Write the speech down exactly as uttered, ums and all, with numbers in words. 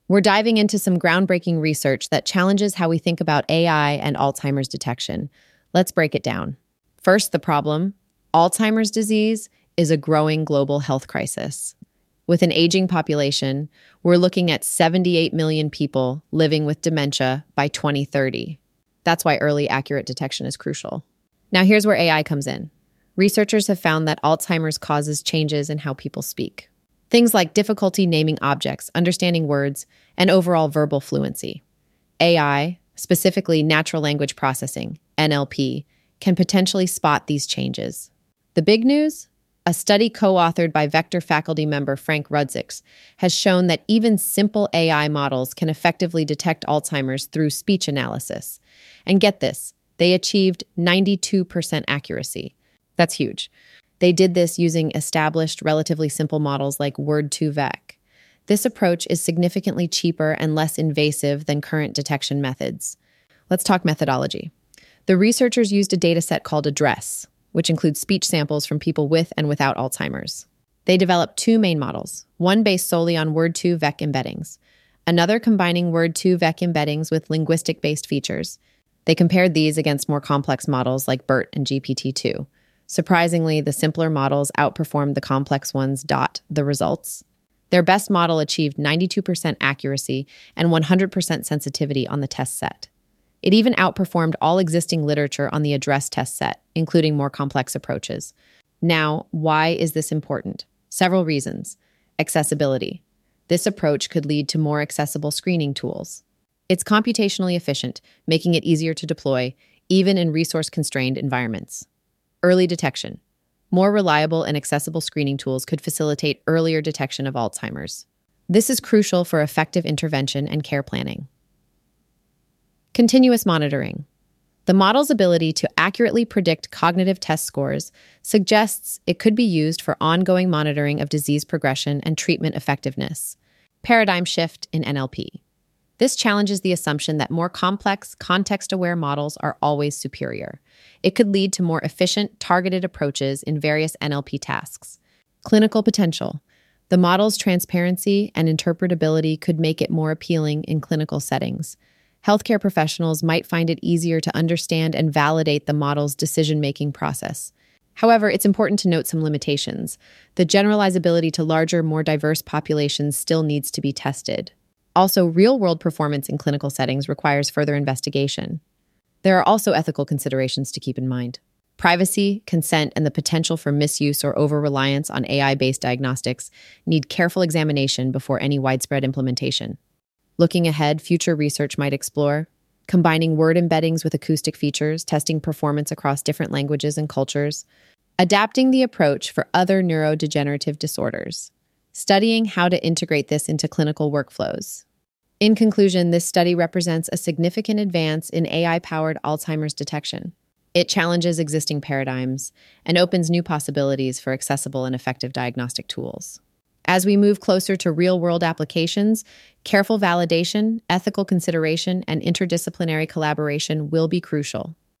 We're diving into some groundbreaking research that challenges how we think about A I and Alzheimer's detection. Let's break it down. First, the problem. Alzheimer's disease is a growing global health crisis. With an aging population, we're looking at seventy-eight million people living with dementia by twenty thirty. That's why early, accurate detection is crucial. Now, here's where A I comes in. Researchers have found that Alzheimer's causes changes in how people speak. Things like difficulty naming objects, understanding words, and overall verbal fluency. A I, specifically natural language processing, N L P, can potentially spot these changes. The big news? A study co-authored by Vector faculty member Frank Rudziks has shown that even simple A I models can effectively detect Alzheimer's through speech analysis. And get this, they achieved ninety-two percent accuracy. That's huge. They did this using established, relatively simple models like Word two Vec. This approach is significantly cheaper and less invasive than current detection methods. Let's talk methodology. The researchers used a dataset called ADDRESS, which includes speech samples from people with and without Alzheimer's. They developed two main models, one based solely on Word two Vec embeddings, another combining Word two Vec embeddings with linguistic-based features. They compared these against more complex models like BERT and G P T two. Surprisingly, the simpler models outperformed the complex ones. The results? Their best model achieved ninety-two percent accuracy and one hundred percent sensitivity on the test set. It even outperformed all existing literature on the ADDRESS test set, including more complex approaches. Now, why is this important? Several reasons. Accessibility. This approach could lead to more accessible screening tools. It's computationally efficient, making it easier to deploy, even in resource-constrained environments. Early detection. More reliable and accessible screening tools could facilitate earlier detection of Alzheimer's. This is crucial for effective intervention and care planning. Continuous monitoring. The model's ability to accurately predict cognitive test scores suggests it could be used for ongoing monitoring of disease progression and treatment effectiveness. Paradigm shift in N L P. This challenges the assumption that more complex, context-aware models are always superior. It could lead to more efficient, targeted approaches in various N L P tasks. Clinical potential. The model's transparency and interpretability could make it more appealing in clinical settings. Healthcare professionals might find it easier to understand and validate the model's decision-making process. However, it's important to note some limitations. The generalizability to larger, more diverse populations still needs to be tested. Also, real-world performance in clinical settings requires further investigation. There are also ethical considerations to keep in mind. Privacy, consent, and the potential for misuse or over-reliance on A I-based diagnostics need careful examination before any widespread implementation. Looking ahead, future research might explore combining word embeddings with acoustic features, testing performance across different languages and cultures, adapting the approach for other neurodegenerative disorders, studying how to integrate this into clinical workflows. In conclusion, this study represents a significant advance in A I-powered Alzheimer's detection. It challenges existing paradigms and opens new possibilities for accessible and effective diagnostic tools. As we move closer to real-world applications, careful validation, ethical consideration, and interdisciplinary collaboration will be crucial.